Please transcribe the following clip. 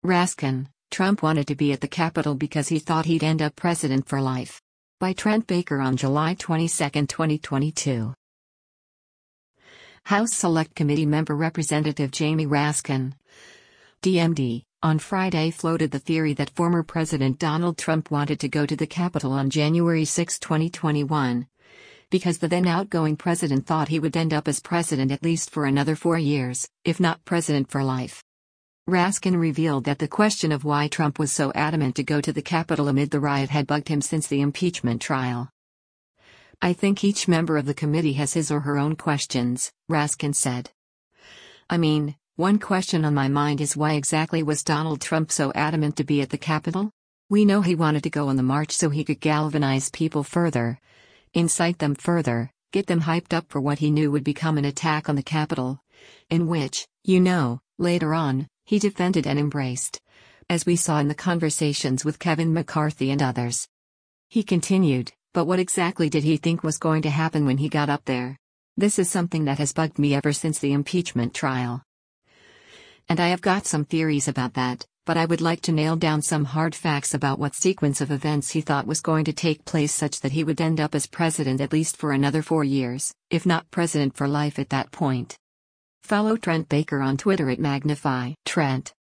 Raskin, Trump wanted to be at the Capitol because he thought he'd end up president for life. By Trent Baker on July 22, 2022. House Select Committee member Representative Jamie Raskin, DMD, on Friday floated the theory that former President Donald Trump wanted to go to the Capitol on January 6, 2021, because the then outgoing president thought he would end up as president at least for another 4 years, if not president for life. Raskin revealed that the question of why Trump was so adamant to go to the Capitol amid the riot had bugged him since the impeachment trial. "I think each member of the committee has his or her own questions," Raskin said. "I mean, one question on my mind is why exactly was Donald Trump so adamant to be at the Capitol? We know he wanted to go on the march so he could galvanize people further, incite them further, get them hyped up for what he knew would become an attack on the Capitol, in which, later on, he defended and embraced, as we saw in the conversations with Kevin McCarthy and others." He continued, "But what exactly did he think was going to happen when he got up there? This is something that has bugged me ever since the impeachment trial. And I have got some theories about that, but I would like to nail down some hard facts about what sequence of events he thought was going to take place such that he would end up as president at least for another 4 years, if not president for life at that point." Follow Trent Baker on Twitter at Magnify Trent.